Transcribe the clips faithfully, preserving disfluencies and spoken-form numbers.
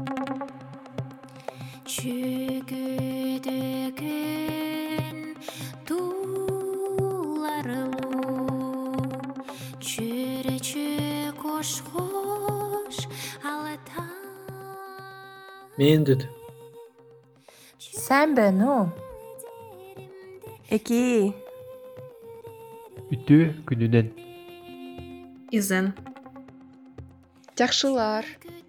Чүгүдөгүн тууларылуу чүрөчү кош-кош алата. Мендит. Sen be no. Эки. Үтү күнүнен. Изен. Жакшылар.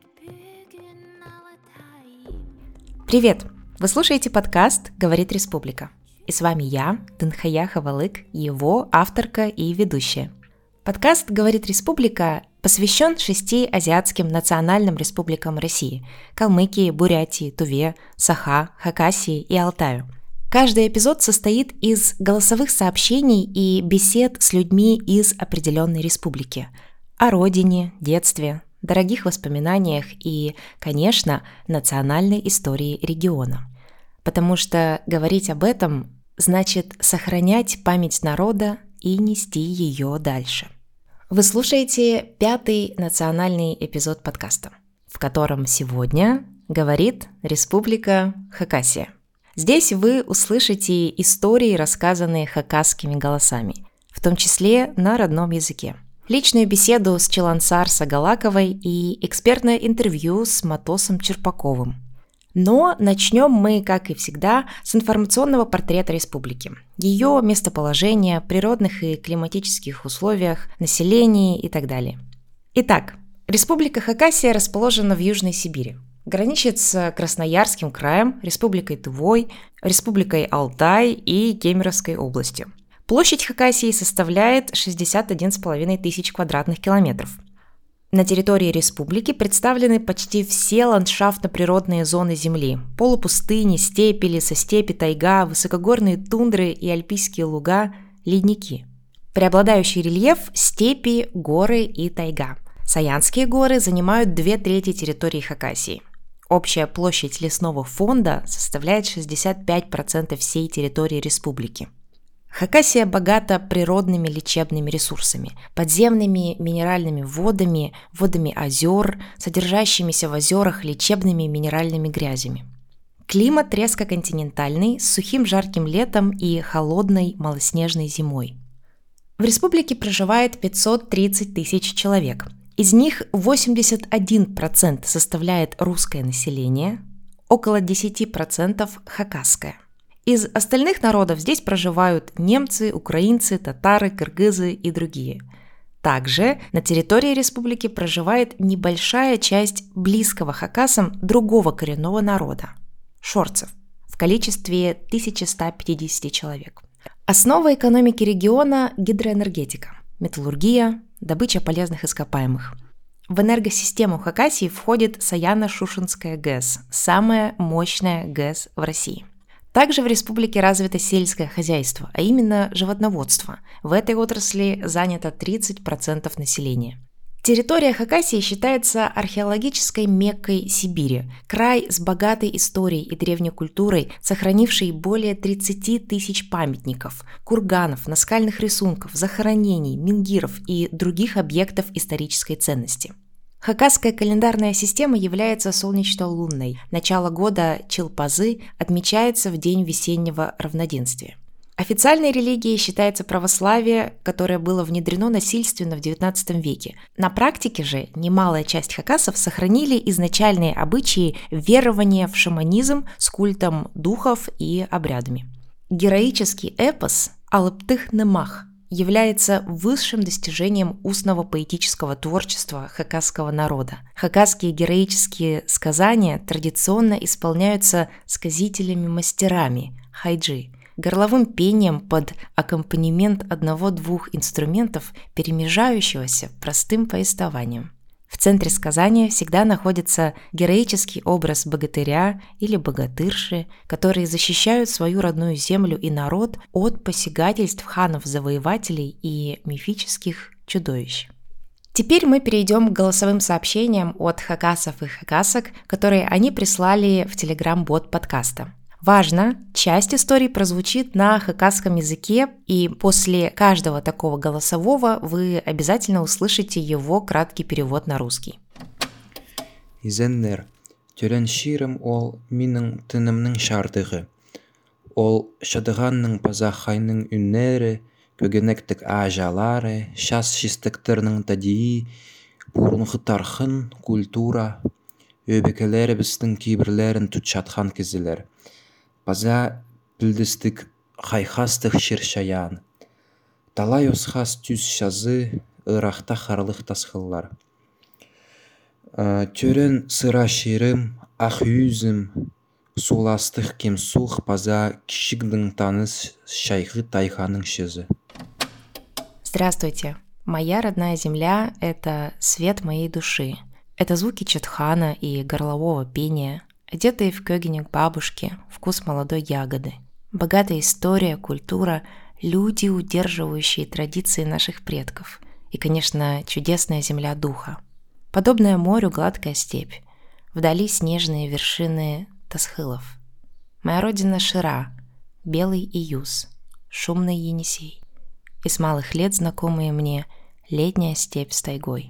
Привет! Вы слушаете подкаст «Говорит Республика». И с вами я, Дынхая Хавалык, его авторка и ведущая. Подкаст «Говорит Республика» посвящен шести азиатским национальным республикам России – Калмыкии, Бурятии, Туве, Саха, Хакасии и Алтаю. Каждый эпизод состоит из голосовых сообщений и бесед с людьми из определенной республики о родине, детстве, дорогих воспоминаниях и, конечно, национальной истории региона. Потому что говорить об этом значит сохранять память народа и нести ее дальше. Вы слушаете пятый национальный эпизод подкаста, в котором сегодня говорит Республика Хакасия. Здесь вы услышите истории, рассказанные хакасскими голосами, в том числе на родном языке. Личную беседу с Челансар Сагалаковой и экспертное интервью с Матосом Черпаковым. Но начнем мы, как и всегда, с информационного портрета республики, ее местоположения, природных и климатических условиях, населении и так далее. Итак, Республика Хакасия расположена в Южной Сибири. Граничит с Красноярским краем, Республикой Тывой, Республикой Алтай и Кемеровской областью. Площадь Хакасии составляет шестьдесят один с половиной тысяч квадратных километров. На территории республики представлены почти все ландшафтно-природные зоны Земли – полупустыни, степи, лесостепи, тайга, высокогорные тундры и альпийские луга, ледники. Преобладающий рельеф – степи, горы и тайга. Саянские горы занимают две трети территории Хакасии. Общая площадь лесного фонда составляет шестьдесят пять процентов всей территории республики. Хакасия богата природными лечебными ресурсами, подземными минеральными водами, водами озер, содержащимися в озерах лечебными минеральными грязями. Климат резко континентальный, с сухим жарким летом и холодной малоснежной зимой. В республике проживает пятьсот тридцать тысяч человек. Из них восемьдесят один процент составляет русское население, около десять процентов хакасское. Из остальных народов здесь проживают немцы, украинцы, татары, кыргызы и другие. Также на территории республики проживает небольшая часть близкого хакасам другого коренного народа – шорцев, в количестве тысяча сто пятьдесят человек. Основа экономики региона – гидроэнергетика, металлургия, добыча полезных ископаемых. В энергосистему Хакасии входит Саяно-Шушенская ГЭС, самая мощная ГЭС в России. Также в республике развито сельское хозяйство, а именно животноводство. В этой отрасли занято тридцать процентов населения. Территория Хакасии считается археологической Меккой Сибири, край с богатой историей и древней культурой, сохранивший более тридцать тысяч памятников, курганов, наскальных рисунков, захоронений, менгиров и других объектов исторической ценности. Хакасская календарная система является солнечно-лунной. Начало года Чилпазы отмечается в день весеннего равноденствия. Официальной религией считается православие, которое было внедрено насильственно в девятнадцатом веке. На практике же немалая часть хакасов сохранили изначальные обычаи верования в шаманизм с культом духов и обрядами. Героический эпос «Алыптых-Немах» является высшим достижением устного поэтического творчества хакасского народа. Хакасские героические сказания традиционно исполняются сказителями-мастерами – хайджи, горловым пением под аккомпанемент одного-двух инструментов, перемежающегося простым повествованием. В центре сказания всегда находится героический образ богатыря или богатырши, которые защищают свою родную землю и народ от посягательств ханов-завоевателей и мифических чудовищ. Теперь мы перейдем к голосовым сообщениям от хакасов и хакасок, которые они прислали в телеграм-бот подкаста. Важно, часть историй прозвучит на хакасском языке, и после каждого такого голосового вы обязательно услышите его краткий перевод на русский. Изеннер, Төрен ширым ол минің тынымның шардығы. Ол шадығанның пазахайның үннері, көгенектік ажалары, шас шистіктірінің тадии, бұрынғы тархын, культура, өбекелері біздің кейбірлерін тұтшатқан кезілер. Паза білдістік хайхастық шершаян. Талай осхас түз шазы, ырақта қарлық тасқылар. Төрен сыра шерім, ақ үйзім, суластық кемсух паза кишигдің таныс шайхы тайханың шезы. Здравствуйте! Моя родная земля — это свет моей души. Это звуки четхана и горлового пения, одетые в кёгенек бабушки, вкус молодой ягоды. Богатая история, культура, люди, удерживающие традиции наших предков. И, конечно, чудесная земля духа. Подобная морю гладкая степь. Вдали снежные вершины Тасхылов. Моя родина Шира, белый Июс, шумный Енисей. И с малых лет знакомые мне летняя степь с тайгой.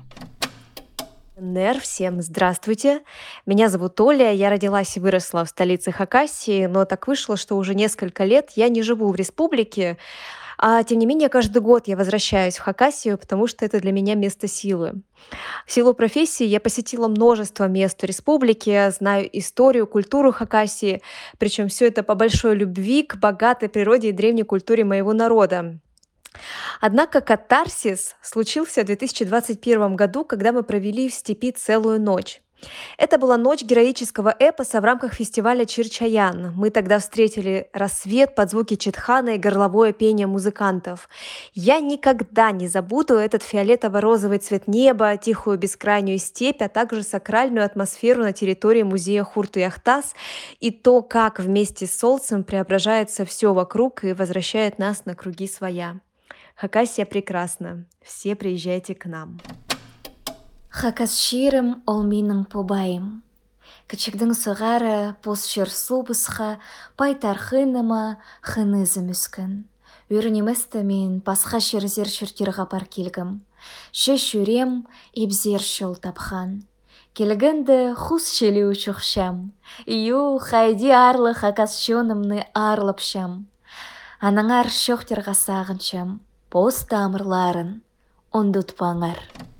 Нер, всем здравствуйте. Меня зовут Оля, я родилась и выросла в столице Хакасии, но так вышло, что уже несколько лет я не живу в республике, а тем не менее каждый год я возвращаюсь в Хакасию, потому что это для меня место силы. В силу профессии я посетила множество мест в республике, знаю историю, культуру Хакасии, причем все это по большой любви к богатой природе и древней культуре моего народа. Однако катарсис случился в две тысячи двадцать первом году, когда мы провели в степи целую ночь. Это была ночь героического эпоса в рамках фестиваля Чирчаян. Мы тогда встретили рассвет под звуки четхана и горловое пение музыкантов. Я никогда не забуду этот фиолетово-розовый цвет неба, тихую бескрайнюю степь, а также сакральную атмосферу на территории музея Хурту-Яхтас и то, как вместе с солнцем преображается все вокруг и возвращает нас на круги своя. Хакасия прекрасна. Все приезжайте к нам. Хакас ширым ол миның побайым. Кічігдің сығары пос шерсу бысқа, пайтархыныма хынызым үскін. Үрінемісті мен пасқа шерзер шүртер ғапар келгім. Шеш үрем ебзер шол тапхан. Келгінді хус шелі үшіқшам. Ю хайди арлы хакас шонымны арлыпшам. Анаңар шоқтер ғасағыншам. Пос тамырларын ондутпаңар.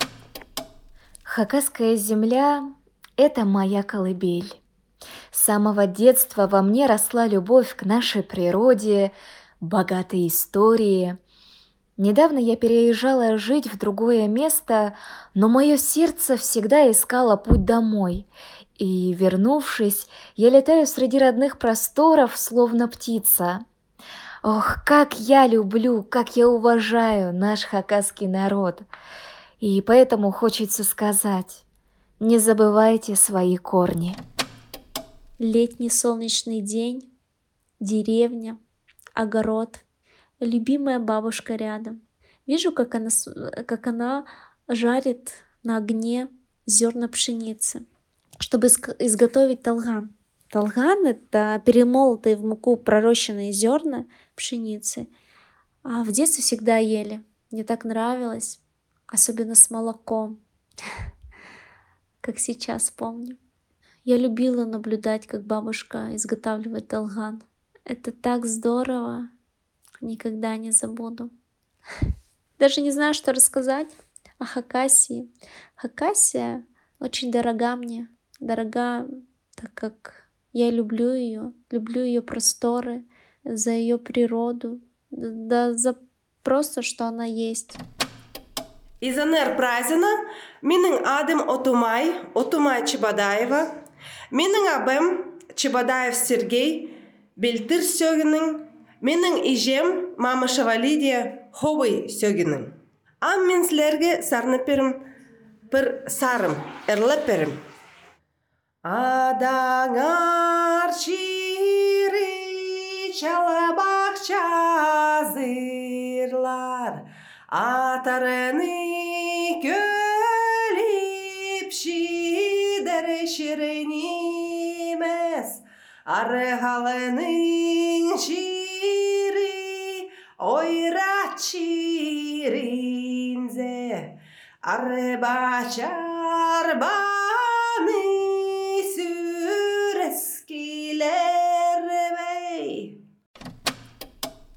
Хакасская земля — это моя колыбель. С самого детства во мне росла любовь к нашей природе, богатой истории. Недавно я переезжала жить в другое место, но мое сердце всегда искало путь домой. И, вернувшись, я летаю среди родных просторов, словно птица. Ох, как я люблю, как я уважаю наш хакасский народ. И поэтому хочется сказать: не забывайте свои корни. Летний солнечный день, деревня, огород, любимая бабушка рядом. Вижу, как она, как она жарит на огне зерна пшеницы, чтобы изготовить талган. Талган — это перемолотые в муку пророщенные зерна пшеницы. А в детстве всегда ели. Мне так нравилось. Особенно с молоком, как сейчас помню. Я любила наблюдать, как бабушка изготавливает талган. Это так здорово, никогда не забуду. Даже не знаю, что рассказать о Хакасии. Хакасия очень дорога мне, дорога, так как я люблю ее, люблю ее просторы, за ее природу, да за просто, что она есть. Изанер Празина, миның адым Отумай, Отумай Чебадаева, миның абым Чебадаев Сергей, Белтір Сёгінің, миның ижем Мамышева Лидия Ховый Сёгінің. Ам мен сілерге сарны перім, бір сарым, әрлі перім. Адаңар чири чалабақча зырлар, атарыны көліп шидер шірінемес, арғалының шири ойрат ширинзе, арбачар баны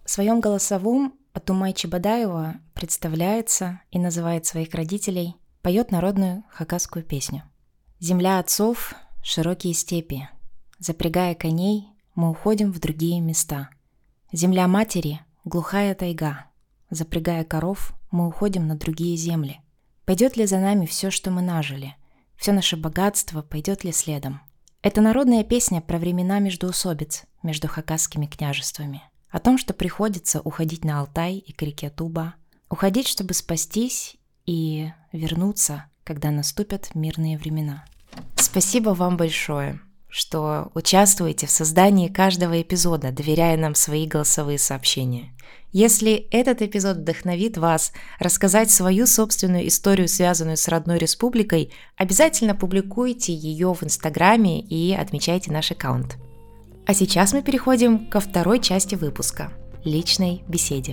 В своем голосовом Атумай Чебадаева представляется и называет своих родителей, поет народную хакасскую песню. «Земля отцов — широкие степи. Запрягая коней, мы уходим в другие места. Земля матери — глухая тайга. Запрягая коров, мы уходим на другие земли. Пойдет ли за нами все, что мы нажили? Все наше богатство пойдет ли следом?» Это народная песня про времена междоусобиц между хакасскими княжествами. О том, что приходится уходить на Алтай и к реке Туба. Уходить, чтобы спастись, и вернуться, когда наступят мирные времена. Спасибо вам большое, что участвуете в создании каждого эпизода, доверяя нам свои голосовые сообщения. Если этот эпизод вдохновит вас рассказать свою собственную историю, связанную с родной республикой, обязательно публикуйте ее в Инстаграме и отмечайте наш аккаунт. А сейчас мы переходим ко второй части выпуска – личной беседе.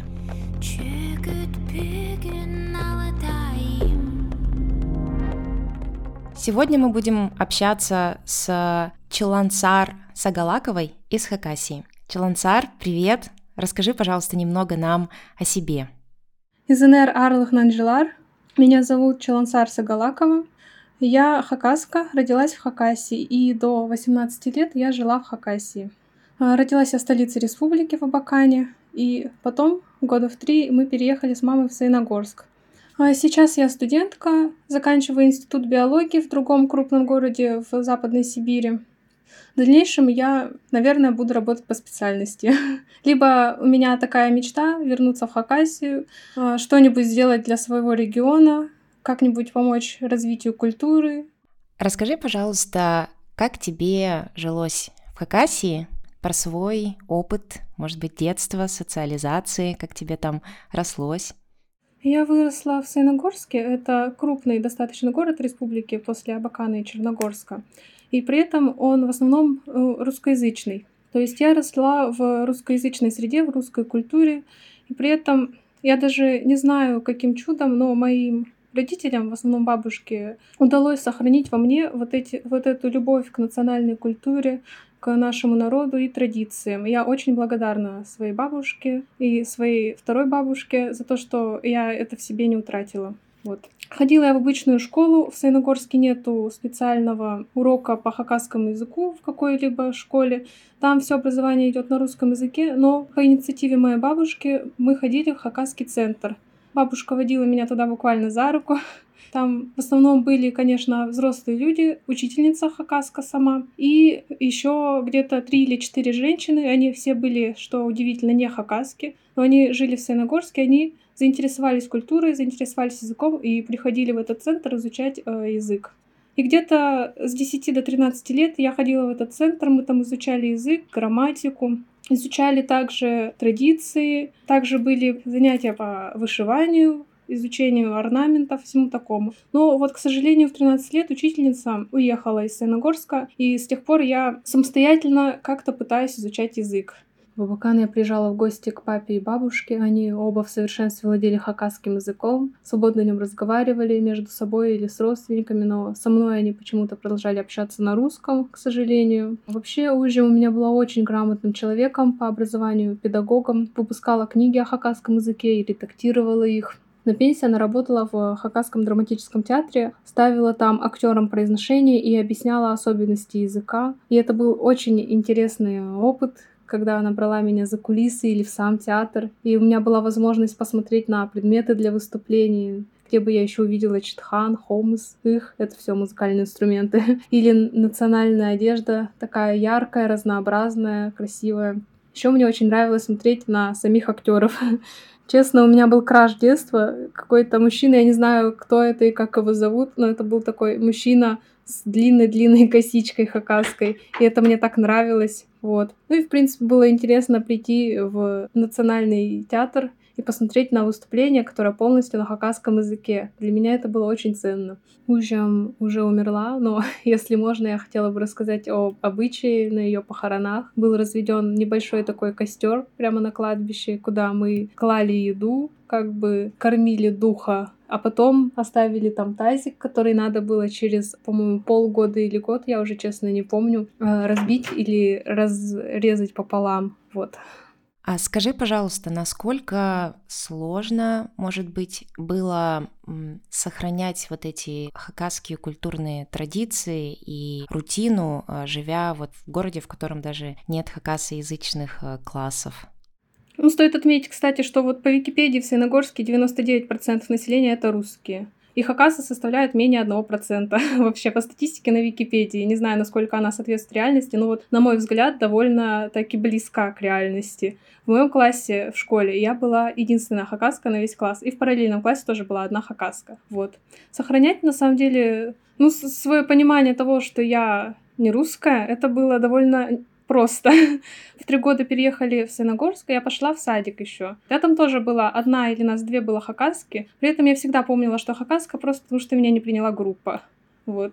Сегодня мы будем общаться с Чолансар Сагалаковой из Хакасии. Чолансар, привет! Расскажи, пожалуйста, немного нам о себе. Изенер Арлых Нанжилар. Меня зовут Чолансар Сагалакова. Я хакаска, родилась в Хакасии, и до восемнадцати лет я жила в Хакасии. Родилась я в столице республики в Абакане, и потом, года в три, мы переехали с мамой в Саяногорск. Сейчас я студентка, заканчиваю институт биологии в другом крупном городе в Западной Сибири. В дальнейшем я, наверное, буду работать по специальности. Либо у меня такая мечта — вернуться в Хакасию, что-нибудь сделать для своего региона, как-нибудь помочь развитию культуры. Расскажи, пожалуйста, как тебе жилось в Хакасии, про свой опыт, может быть, детства, социализации, как тебе там рослось? Я выросла в Саяногорске. Это крупный достаточно город республики после Абакана и Черногорска. И при этом он в основном русскоязычный. То есть я росла в русскоязычной среде, в русской культуре. И при этом я даже не знаю, каким чудом, но моим родителям, в основном бабушке, удалось сохранить во мне вот, эти, вот эту любовь к национальной культуре, к нашему народу и традициям. Я очень благодарна своей бабушке и своей второй бабушке за то, что я это в себе не утратила. Вот. Ходила я в обычную школу. В Саяногорске нету специального урока по хакасскому языку в какой-либо школе. Там все образование идет на русском языке, но по инициативе моей бабушки мы ходили в хакасский центр. Бабушка водила меня туда буквально за руку. Там в основном были, конечно, взрослые люди, учительница хакаска сама, и еще где-то три или четыре женщины. Они все были, что удивительно, не хакаски, но они жили в Саяногорске, они заинтересовались культурой, заинтересовались языком и приходили в этот центр изучать э, язык. И где-то с десяти до тринадцати лет я ходила в этот центр, мы там изучали язык, грамматику, изучали также традиции, также были занятия по вышиванию, изучению орнаментов, всему такому. Но вот, к сожалению, в тринадцать лет учительница уехала из Саяногорска, и с тех пор я самостоятельно как-то пытаюсь изучать язык. В Абакан я приезжала в гости к папе и бабушке. Они оба в совершенстве владели хакасским языком, свободно на нем разговаривали между собой или с родственниками, но со мной они почему-то продолжали общаться на русском, к сожалению. Вообще, Ужи у меня была очень грамотным человеком, по образованию педагогом, выпускала книги о хакасском языке и редактировала их. На пенсии она работала в Хакасском драматическом театре, ставила там актерам произношение и объясняла особенности языка. И это был очень интересный опыт, когда она брала меня за кулисы или в сам театр. И у меня была возможность посмотреть на предметы для выступлений, где бы я еще увидела читхан, хомыс, их, это все музыкальные инструменты. Или национальная одежда, такая яркая, разнообразная, красивая. Еще мне очень нравилось смотреть на самих актеров. Честно, у меня был краш детства. Какой-то мужчина, я не знаю, кто это и как его зовут, но это был такой мужчина с длинной-длинной косичкой хакасской. И это мне так нравилось. Вот. Ну и, в принципе, было интересно прийти в национальный театр и посмотреть на выступление, которое полностью на хакасском языке. Для меня это было очень ценно. Ужам уже умерла, но если можно, я хотела бы рассказать об обычае на ее похоронах. Был разведен небольшой такой костер прямо на кладбище, куда мы клали еду, как бы кормили духа, а потом оставили там тазик, который надо было через, по-моему, полгода или год, я уже честно не помню, разбить или разрезать пополам. Вот. А скажи, пожалуйста, насколько сложно, может быть, было м, сохранять вот эти хакасские культурные традиции и рутину, а, живя вот в городе, в котором даже нет хакасоязычных а, классов? Ну, стоит отметить, кстати, что вот по Википедии в Саяногорске девяносто девять процентов населения — это русские. И хакасы составляют менее одного процента вообще по статистике на Википедии. Не знаю, насколько она соответствует реальности, но вот, на мой взгляд, довольно-таки близка к реальности. В моем классе в школе я была единственная хакаска на весь класс, и в параллельном классе тоже была одна хакаска. Вот. Сохранять, на самом деле, ну, свое понимание того, что я не русская, это было довольно просто. В три года переехали в Саяногорск, и я пошла в садик еще. Я там тоже была одна или нас две было хакаски. При этом я всегда помнила, что хакаска просто потому, что меня не приняла группа. Вот.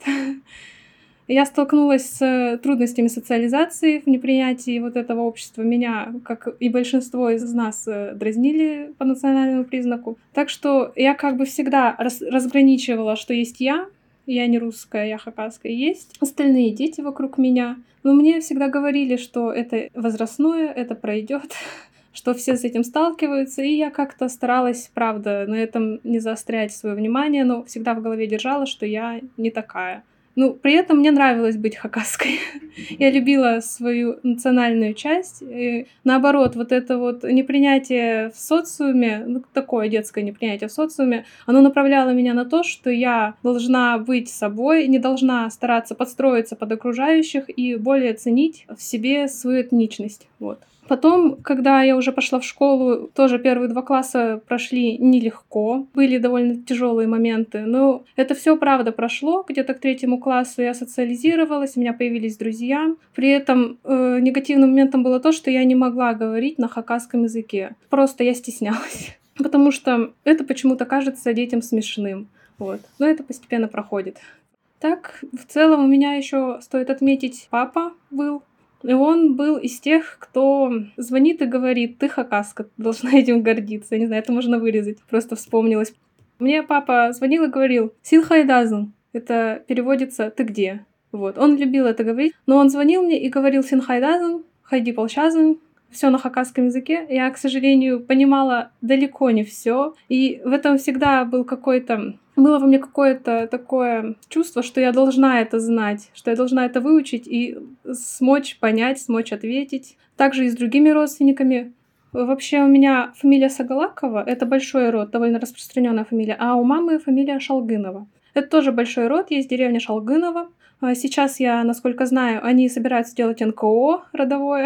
Я столкнулась с трудностями социализации в непринятии вот этого общества. Меня, как и большинство из нас, дразнили по национальному признаку. Так что я как бы всегда раз- разграничивала, что есть я, я не русская, я хакаская, есть остальные дети вокруг меня. Но мне всегда говорили, что это возрастное, это пройдет, что все с этим сталкиваются, и я как-то старалась, правда, на этом не заострять свое внимание, но всегда в голове держала, что я не такая. Ну, при этом мне нравилось быть хакаской. Я любила свою национальную часть. И наоборот, вот это вот непринятие в социуме, ну, такое детское непринятие в социуме, оно направляло меня на то, что я должна быть собой, не должна стараться подстроиться под окружающих и более ценить в себе свою этничность. Вот. Потом, когда я уже пошла в школу, тоже первые два класса прошли нелегко, были довольно тяжелые моменты, но это все правда прошло. Где-то к третьему классу я социализировалась, у меня появились друзья. При этом э, негативным моментом было то, что я не могла говорить на хакасском языке. Просто я стеснялась, потому что это почему-то кажется детям смешным. Вот. Но это постепенно проходит. Так, в целом у меня еще стоит отметить, папа был. И он был из тех, кто звонит и говорит: ты хакаска, ты должна этим гордиться. Я не знаю, это можно вырезать. Просто вспомнилось. Мне папа звонил и говорил: синхайдазн. Это переводится «ты где?». Вот. Он любил это говорить. Но он звонил мне и говорил: синхайдазн, хайди полчазн. Все на хакасском языке. Я, к сожалению, понимала далеко не все. И в этом всегда был какой-то... Было во мне какое-то такое чувство, что я должна это знать, что я должна это выучить и смочь понять, смочь ответить. Также и с другими родственниками. Вообще у меня фамилия Сагалакова, это большой род, довольно распространенная фамилия, а у мамы фамилия Шалгынова. Это тоже большой род, есть деревня Шалгынова. Сейчас я, насколько знаю, они собираются делать эн ка о родовое.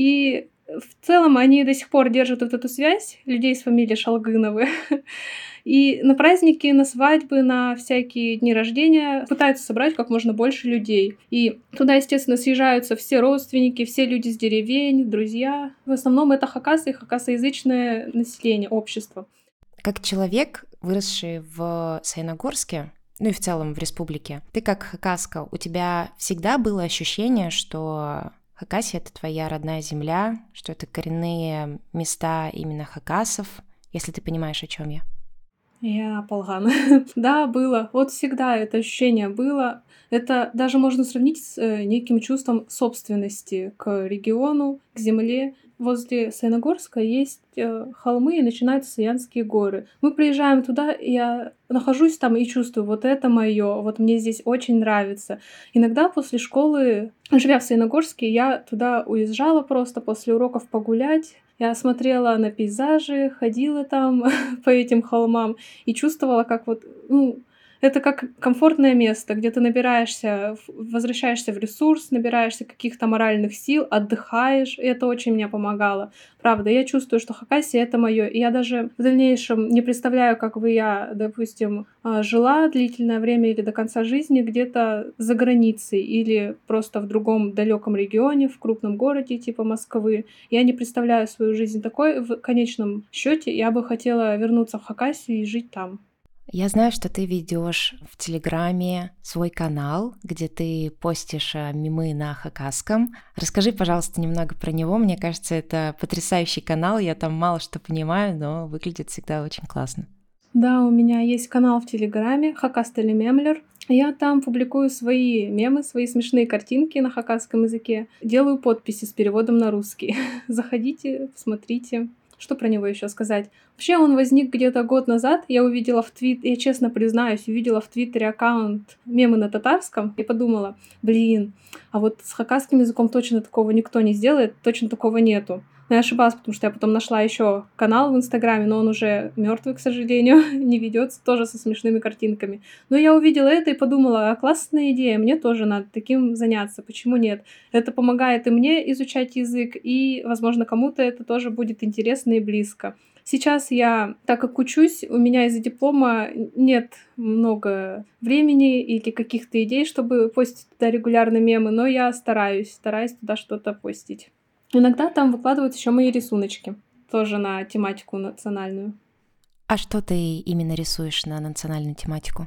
И в целом они до сих пор держат вот эту связь людей с фамилией Шалгыновы. И на праздники, на свадьбы, на всякие дни рождения пытаются собрать как можно больше людей. И туда, естественно, съезжаются все родственники, все люди с деревень, друзья. В основном это хакасы и хакасоязычное население, общество. Как человек, выросший в Саяногорске, ну и в целом в республике, ты как хакаска, у тебя всегда было ощущение, что Хакасия — это твоя родная земля, что это коренные места именно хакасов, если ты понимаешь, о чем я? Я полгана. Да, было. Вот всегда это ощущение было. Это даже можно сравнить с э, неким чувством собственности к региону, к земле. Возле Саяногорска есть э, холмы, и начинаются Саянские горы. Мы приезжаем туда, и я нахожусь там и чувствую: вот это моё, вот мне здесь очень нравится. Иногда после школы, живя в Саяногорске, я туда уезжала просто после уроков погулять. Я смотрела на пейзажи, ходила там по этим холмам и чувствовала, как вот, ну, это как комфортное место, где ты набираешься, возвращаешься в ресурс, набираешься каких-то моральных сил, отдыхаешь, и это очень мне помогало. Правда, я чувствую, что Хакасия — это моё, и я даже в дальнейшем не представляю, как бы я, допустим, жила длительное время или до конца жизни где-то за границей или просто в другом далеком регионе, в крупном городе типа Москвы. Я не представляю свою жизнь такой. В конечном счете я бы хотела вернуться в Хакасию и жить там. Я знаю, что ты ведешь в Телеграме свой канал, где ты постишь мемы на хакасском. Расскажи, пожалуйста, немного про него. Мне кажется, это потрясающий канал. Я там мало что понимаю, но выглядит всегда очень классно. Да, у меня есть канал в Телеграме Хакастели Мемлер. Я там публикую свои мемы, свои смешные картинки на хакасском языке, делаю подписи с переводом на русский. Заходите, посмотрите. Что про него еще сказать? Вообще он возник где-то год назад. Я увидела в твит, я честно признаюсь, увидела в Твиттере аккаунт мемы на татарском и подумала, блин, а вот с хакасским языком точно такого никто не сделает, точно такого нету. Но я ошибалась, потому что я потом нашла еще канал в Инстаграме, но он уже мертвый, к сожалению, не ведется, тоже со смешными картинками. Но я увидела это и подумала, а классная идея, мне тоже надо таким заняться, почему нет? Это помогает и мне изучать язык, и, возможно, кому-то это тоже будет интересно и близко. Сейчас я, так как учусь, у меня из-за диплома нет много времени или каких-то идей, чтобы постить туда регулярно мемы, но я стараюсь, стараюсь туда что-то постить. Иногда там выкладывают еще мои рисуночки, тоже на тематику национальную. А что ты именно рисуешь на национальную тематику?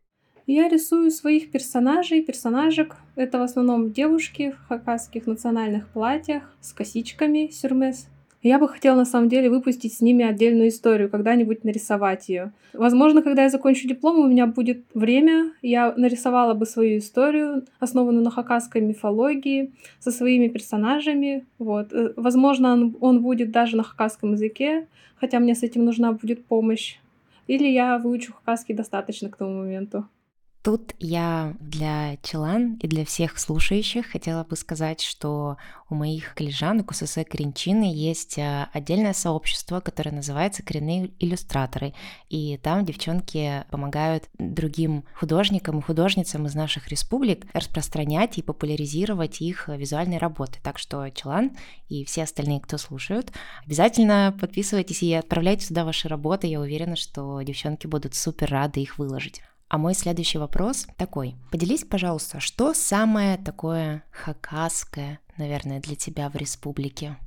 Я рисую своих персонажей, персонажек. Это в основном девушки в хакасских национальных платьях с косичками сюрмес. Я бы хотела, на самом деле, выпустить с ними отдельную историю, когда-нибудь нарисовать ее. Возможно, когда я закончу диплом, у меня будет время, я нарисовала бы свою историю, основанную на хакасской мифологии, со своими персонажами. Вот. Возможно, он, он будет даже на хакасском языке, хотя мне с этим нужна будет помощь. Или я выучу хакасский достаточно к тому моменту. Тут я для челан и для всех слушающих хотела бы сказать, что у моих коллежанок, у СС Коренчины, есть отдельное сообщество, которое называется «Коренные иллюстраторы». И там девчонки помогают другим художникам и художницам из наших республик распространять и популяризировать их визуальные работы. Так что челан и все остальные, кто слушают, обязательно подписывайтесь и отправляйте туда ваши работы. Я уверена, что девчонки будут супер рады их выложить. А мой следующий вопрос такой. Поделись, пожалуйста, что самое такое хакасское, наверное, для тебя в республике?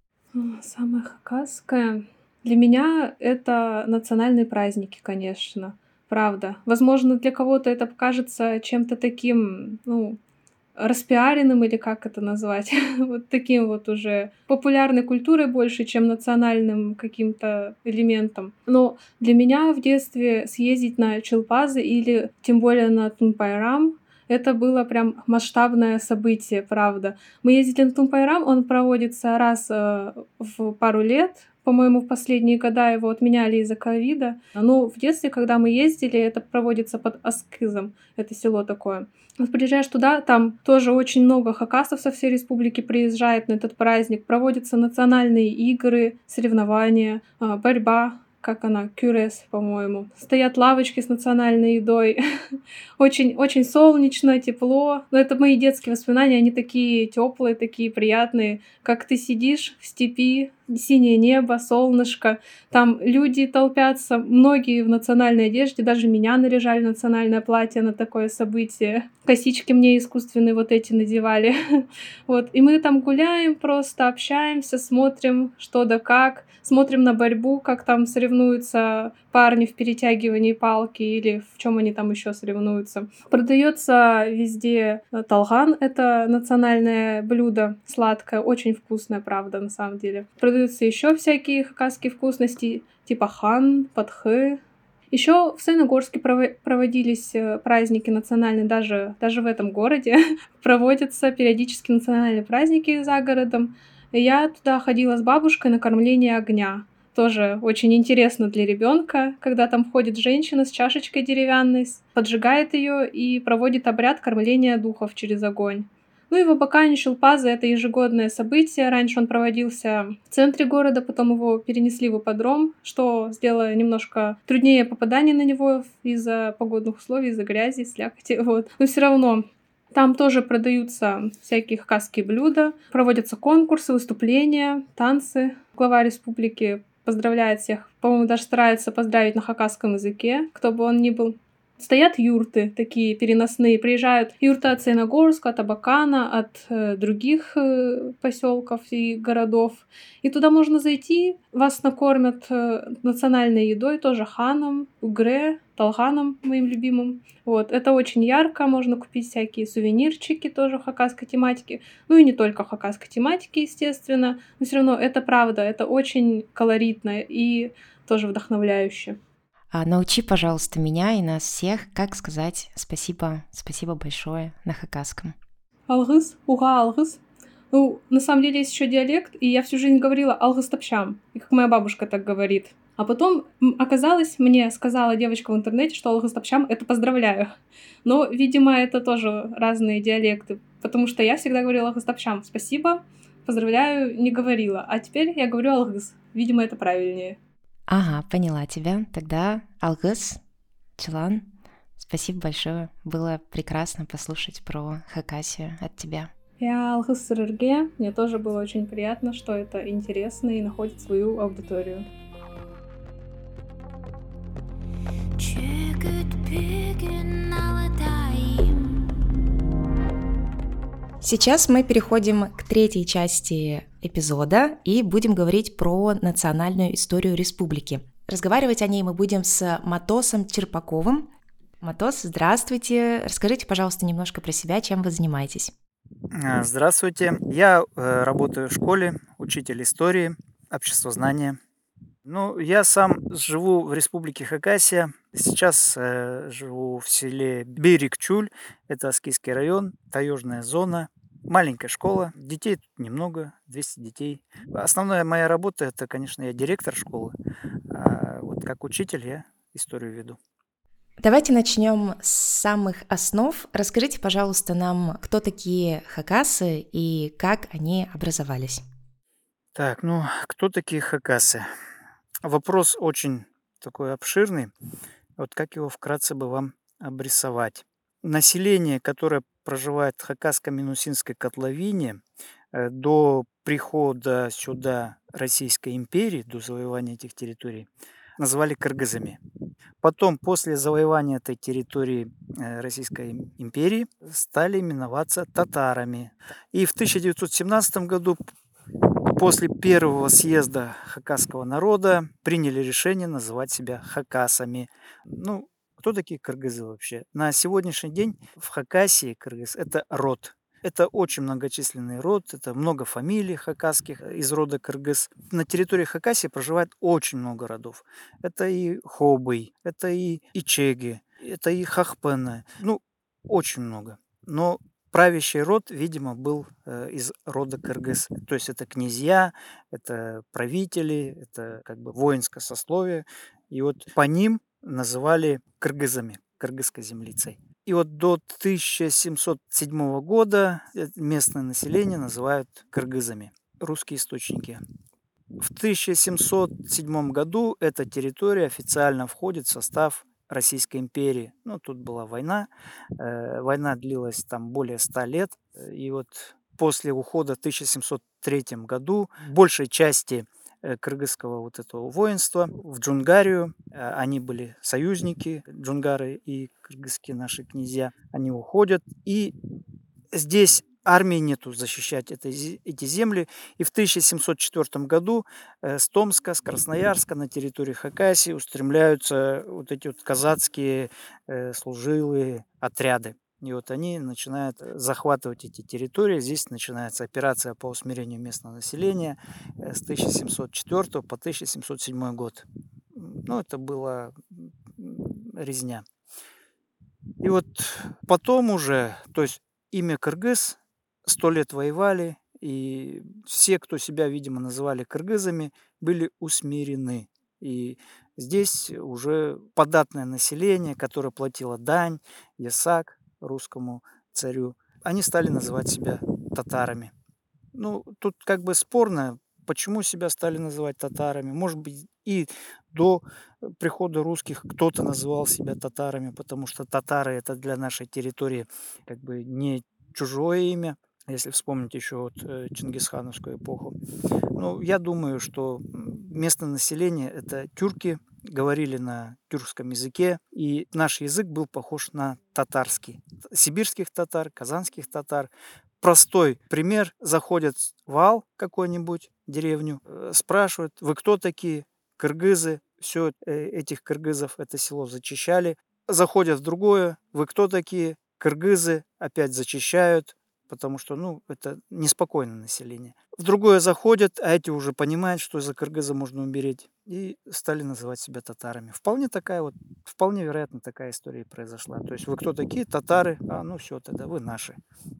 Самое хакасское? Для меня это национальные праздники, конечно. Правда. Возможно, для кого-то это покажется чем-то таким, ну, распиаренным, или как это назвать, вот таким вот уже популярной культурой больше, чем национальным каким-то элементом. Но для меня в детстве съездить на Чилпазы или тем более на Тунпайрам это было прям масштабное событие, правда. Мы ездили на Тунпайрам, он проводится раз э, в пару лет. По-моему, в последние года его отменяли из-за ковида. Но в детстве, когда мы ездили, это проводится под Аскызом. Это село такое. Вот приезжаешь туда, там тоже очень много хакасов со всей республики приезжает на этот праздник. Проводятся национальные игры, соревнования, борьба, как она, кюрес, по-моему. Стоят лавочки с национальной едой. Очень, очень солнечно, тепло. Но это мои детские воспоминания, они такие теплые, такие приятные. Как ты сидишь в степи, синее небо, солнышко. Там люди толпятся, многие в национальной одежде. Даже меня наряжали в национальное платье на такое событие. Косички мне искусственные вот эти надевали. Вот. И мы там гуляем, просто общаемся, смотрим что да как. Смотрим на борьбу, как там соревнуются парни в перетягивании палки или в чем они там еще соревнуются. Продается везде талган, это национальное блюдо сладкое, очень вкусное, правда, на самом деле. Продаются еще всякие хакасские вкусности, типа хан, патхы. Еще в Саяногорске проводились праздники национальные, даже, даже в этом городе проводятся периодически национальные праздники за городом. Я туда ходила с бабушкой на кормление огня. Тоже очень интересно для ребенка, когда там ходит женщина с чашечкой деревянной, поджигает ее и проводит обряд кормления духов через огонь. Ну и в Абакане Чилпазы это ежегодное событие. Раньше он проводился в центре города, потом его перенесли в ипподром, что сделало немножко труднее попадание на него из-за погодных условий, из-за грязи, слякоти. Вот. Но все равно там тоже продаются всякие хакасские блюда, проводятся конкурсы, выступления, танцы. Глава республики поздравляет всех, по-моему, даже старается поздравить на хакасском языке, кто бы он ни был. Стоят юрты такие переносные, приезжают юрты от Саяногорска, от Абакана, от э, других э, поселков и городов. И туда можно зайти, вас накормят э, национальной едой, тоже ханом, угре, талганом, моим любимым. Вот. Это очень ярко, можно купить всякие сувенирчики тоже хакасской тематики. Ну и не только хакасской тематики, естественно, но все равно это правда, это очень колоритно и тоже вдохновляюще. А, научи, пожалуйста, меня и нас всех, как сказать спасибо, спасибо большое на хакасском. Алгыс, уга алгыс. Ну, на самом деле есть еще диалект, и я всю жизнь говорила алгыс тапщам, и как моя бабушка так говорит. А потом м, оказалось, мне сказала девочка в интернете, что алгыс тапщам — это поздравляю. Но, видимо, это тоже разные диалекты, потому что я всегда говорила алгыс тапщам, спасибо, поздравляю, не говорила. А теперь я говорю алгыс. Видимо, это правильнее. Ага, поняла тебя. Тогда алгыс, Челан, спасибо большое. Было прекрасно послушать про Хакасию от тебя. Я алгыс сырырге. Мне тоже было очень приятно, что это интересно и находит свою аудиторию. Сейчас мы переходим к третьей части эпизода и будем говорить про национальную историю республики. Разговаривать о ней мы будем с Матосом Черпаковым. Матос, здравствуйте. Расскажите, пожалуйста, немножко про себя, чем вы занимаетесь. Здравствуйте. Я э, работаю в школе, учитель истории, обществознания. Ну, я сам живу в республике Хакасия. Сейчас э, живу в селе Бирикчуль, это Аскийский район, таежная зона. Маленькая школа, детей тут немного, двести детей. Основная моя работа — это, конечно, я директор школы, а вот как учитель я историю веду. Давайте начнем с самых основ. Расскажите, пожалуйста, нам, кто такие хакасы и как они образовались. Так, ну, кто такие хакасы? Вопрос очень такой обширный. Вот как его вкратце бы вам обрисовать? Население, которое проживает в Хакасско-Минусинской котловине э, до прихода сюда Российской империи, до завоевания этих территорий, называли кыргызами. Потом, после завоевания этой территории э, Российской империи, стали именоваться татарами. И в тысяча девятьсот семнадцатом году, после первого съезда хакасского народа, приняли решение называть себя хакасами. Ну, кто такие кыргызы вообще? На сегодняшний день в Хакасии кыргыз — это род. Это очень многочисленный род, это много фамилий хакасских из рода кыргыз. На территории Хакасии проживает очень много родов. Это и Хобый, это и Ичеги, это и Хахпена. Ну, очень много. Но правящий род, видимо, был э, из рода кыргыз. То есть это князья, это правители, это как бы воинское сословие. И вот по ним называли кыргызами, кыргызско-землицей. И вот до тысяча семьсот седьмого года местное население называют кыргызами. Русские источники. В тысяча семьсот седьмом году эта территория официально входит в состав Российской империи. Ну, тут была война. Э, война длилась там более ста лет. И вот после ухода в тысяча семьсот третьем году большей части кыргызского вот этого воинства в Джунгарию. Они были союзники, джунгары и кыргызские наши князья. Они уходят. И здесь армии нету защищать это, эти земли. И в тысяча семьсот четвёртом году с Томска, с Красноярска на территории Хакасии устремляются вот эти вот казацкие служилые отряды. И вот они начинают захватывать эти территории. Здесь начинается операция по усмирению местного населения с тысяча семьсот четвёртого по тысяча семьсот седьмой год. Ну, это была резня. И вот потом уже, то есть имя кыргыз, сто лет воевали, и все, кто себя, видимо, называли кыргызами, были усмирены. И здесь уже податное население, которое платило дань, ясак русскому царю, они стали называть себя татарами. Ну, тут как бы спорно, почему себя стали называть татарами. Может быть, и до прихода русских кто-то называл себя татарами, потому что татары — это для нашей территории как бы не чужое имя, если вспомнить еще вот Чингисхановскую эпоху. Ну, я думаю, что местное население — это тюрки, говорили на тюркском языке, и наш язык был похож на татарский. Сибирских татар, казанских татар. Простой пример. Заходят в вал какой-нибудь, деревню, спрашивают: вы кто такие? Кыргызы. Все, этих кыргызов, это село зачищали. Заходят в другое: вы кто такие? Кыргызы. Опять зачищают, потому что, ну, это неспокойное население. В другое заходят, а эти уже понимают, что из-за кыргыза можно умереть. и стали называть себя татарами. Вполне такая вот, вполне вероятно, такая история и произошла. То есть вы кто такие? Татары? А, ну все, тогда вы наши.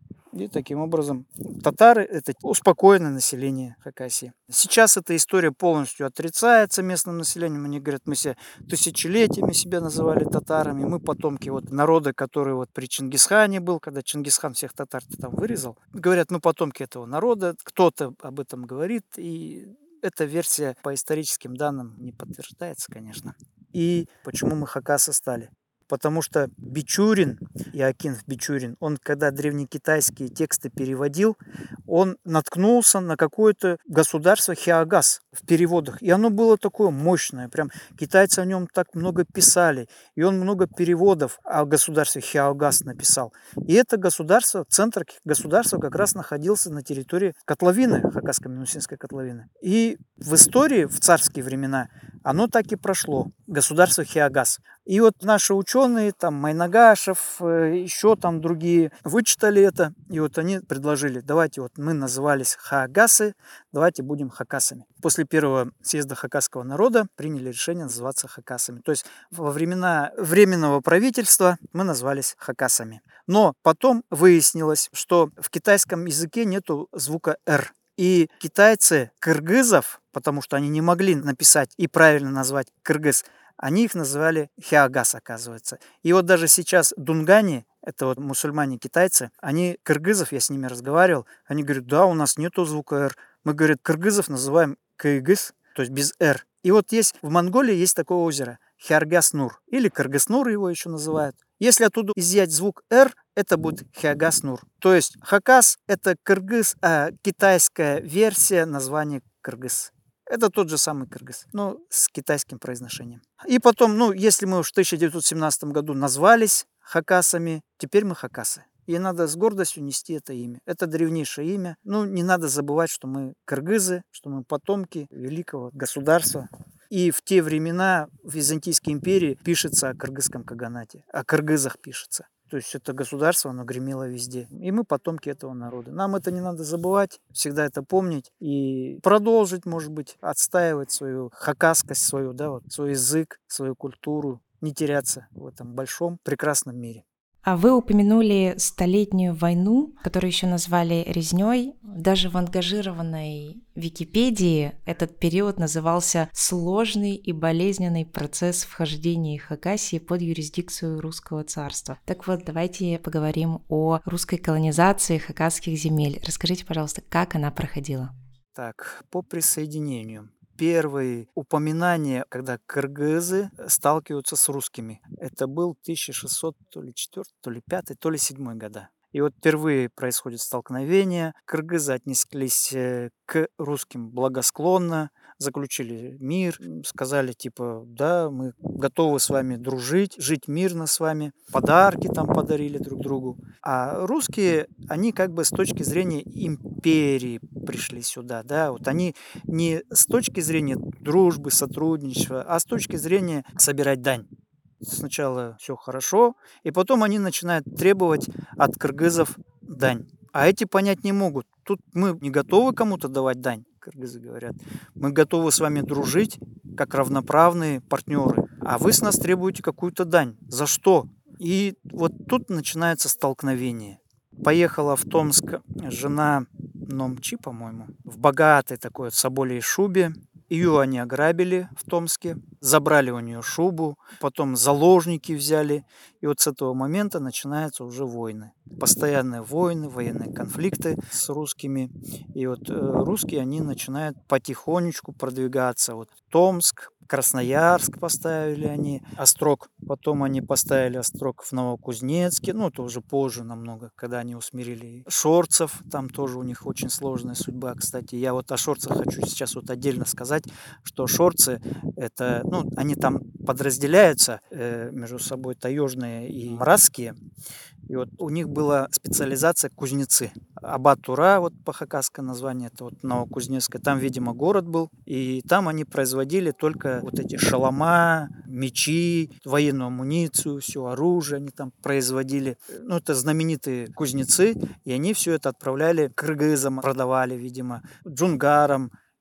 И таким образом татары – это успокоенное население Хакасии. Сейчас эта история полностью отрицается местным населением. Они говорят, мы себя тысячелетиями себя называли татарами. Мы потомки вот народа, который вот при Чингисхане был, когда Чингисхан всех татар там вырезал. Говорят, мы потомки этого народа. Кто-то об этом говорит. И эта версия по историческим данным не подтверждается, конечно. И почему мы хакасы стали? Потому что Бичурин, Иоакинф Бичурин, он, когда древнекитайские тексты переводил, он наткнулся на какое-то государство Хиагас в переводах. И оно было такое мощное. Прям китайцы о нем так много писали. И он много переводов о государстве Хиагас написал. И это государство, центр государства как раз находился на территории котловины, Хакаско-Минусинской котловины. И в истории, в царские времена, оно так и прошло. Государство Хиагас. И вот наши ученые, там Майнагашев, еще там другие, вычитали это, и вот они предложили, давайте вот мы назывались Хаагасы, давайте будем хакасами. После первого съезда хакасского народа приняли решение называться хакасами. То есть во времена временного правительства мы назвались хакасами. Но потом выяснилось, что в китайском языке нету звука «р». И китайцы кыргызов, потому что они не могли написать и правильно назвать кыргыз, они их называли Хиагас, оказывается. И вот даже сейчас дунгани, это вот мусульмане-китайцы, они кыргызов, я с ними разговаривал, они говорят, да, у нас нету звука «р». Мы, говорят, кыргызов называем кыйгыз, то есть без «р». И вот есть, в Монголии есть такое озеро, Хиаргас-Нур, или Кыргыз-Нур его еще называют. Если оттуда изъять звук «р», это будет Хиагас-Нур. То есть Хакас – это кыргыз, а китайская версия названия кыргыз. Это тот же самый кыргыз, но с китайским произношением. И потом, ну, если мы в тысяча девятьсот семнадцатом году назвались хакасами, теперь мы хакасы. И надо с гордостью нести это имя. Это древнейшее имя. Ну, не надо забывать, что мы кыргызы, что мы потомки великого государства. И в те времена в Византийской империи пишется о кыргызском каганате, о кыргызах пишется. То есть это государство, оно гремело везде. И мы потомки этого народа. Нам это не надо забывать, всегда это помнить и продолжить, может быть, отстаивать свою хакасскость, свою, да, вот, свой язык, свою культуру, не теряться в этом большом, прекрасном мире. А вы упомянули столетнюю войну, которую еще назвали резней. Даже в ангажированной Википедии этот период назывался «Сложный и болезненный процесс вхождения Хакасии под юрисдикцию русского царства». Так вот, давайте поговорим о русской колонизации хакасских земель. Расскажите, пожалуйста, как она проходила? Так, по присоединению. Первые упоминания, когда кыргызы сталкиваются с русскими, это был тысяча шестьсот то ли четвёртый, то ли пятый, то ли седьмой года. И вот впервые происходит столкновение. Кыргызы отнеслись к русским благосклонно, заключили мир, сказали типа, да, мы готовы с вами дружить, жить мирно с вами, подарки там подарили друг другу. А русские, они как бы с точки зрения империи пришли сюда, да, вот они не с точки зрения дружбы, сотрудничества, а с точки зрения собирать дань. Сначала все хорошо, и потом они начинают требовать от кыргызов дань. А эти понять не могут. Тут мы не готовы кому-то давать дань, кыргызы говорят. Мы готовы с вами дружить, как равноправные партнеры. А вы с нас требуете какую-то дань. За что? И вот тут начинается столкновение. Поехала в Томск жена Номчи, по-моему, в богатой такой соболей шубе. Ее они ограбили в Томске, забрали у нее шубу, потом заложники взяли. И вот с этого момента начинаются уже войны. Постоянные войны, военные конфликты с русскими. И вот э, русские, они начинают потихонечку продвигаться. Вот Томск, Красноярск поставили они, острог. Потом они поставили острог в Новокузнецке. Ну, это уже позже намного, когда они усмирили шорцев. Там тоже у них очень сложная судьба. Кстати, я вот о шорцах хочу сейчас вот отдельно сказать, что шорцы, это, ну, они там подразделяются э, между собой таежные и мразские. И вот у них была специализация кузнецы. Абат-Тура, вот по-хакасское название, это вот Новокузнецкое. Там, видимо, город был. И там они производили только вот эти шалома, мечи, военную амуницию, все оружие они там производили. Ну, это знаменитые кузнецы. И они все это отправляли к кыргызам, продавали, видимо, джунгарам.